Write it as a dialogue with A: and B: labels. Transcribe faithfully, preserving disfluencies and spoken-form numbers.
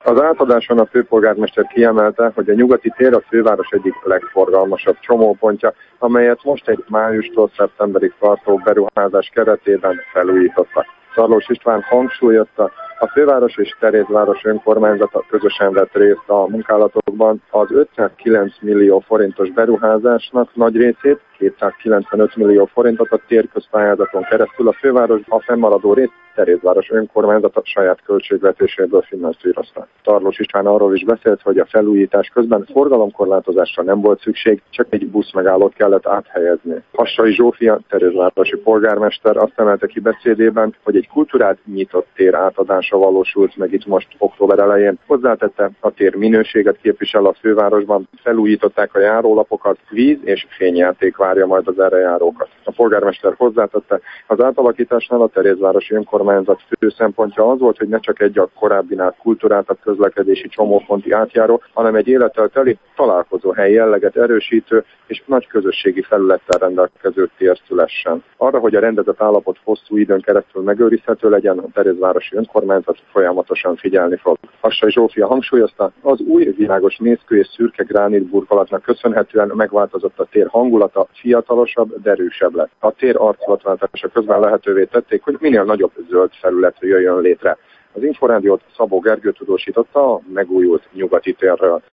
A: Az átadáson a főpolgármester kiemelte, hogy a nyugati tér a főváros egyik legforgalmasabb csomópontja, amelyet most egy májustól szeptemberig tartó beruházás keretében felújítottak. Szarlós István hangsúlyozta, a főváros és Terézváros önkormányzata közösen vett részt a munkálatokban. Az ötszázkilenc millió forintos beruházásnak nagy részét, kétszázkilencvenöt millió forintot a térközpályázaton keresztül a főváros, a fennmaradó részt Terézváros önkormányzata saját költségvetéséből finanszírozta. Szarlós István arról is beszélt, hogy a felújítás közben forgalomkorlátozásra nem volt szükség, csak egy buszmegállót kellett áthelyezni. Hassai Zsófia, terézvárosi polgármester azt emelte ki beszédében, hogy egy kultúrát nyitott tér átadása valósult meg itt most október elején. Hozzátette, a tér minőséget képvisel a fővárosban, felújították a járólapokat, víz és fényjáték várja majd az erre járókat. A polgármester hozzátette, az átalakításnál a terézvárosi önkormányzat fő szempontja az volt, hogy ne csak egy a korábbinál kultúráltabb közlekedési csomóponti átjáró, hanem egy élettel teli találkozóhely jelleget erősítő és nagy közösségi felülettel rendelkező tér szülessen. Arra, hogy a rendezett állapot hosszú időn keresztül megőrizhető legyen, a terézvárosi önkormányzat folyamatosan figyelni fog. Hassai Zsófia hangsúlyozta, az új világos nézkő és szürke gránit burkolatnak köszönhetően megváltozott a tér hangulata, fiatalosabb, de erősebb lett. A tér arculatváltása közben lehetővé tették, hogy minél nagyobb zöld felület jöjjön létre. Az Inforádiót Szabó Gergő tudósította a megújult nyugati térről.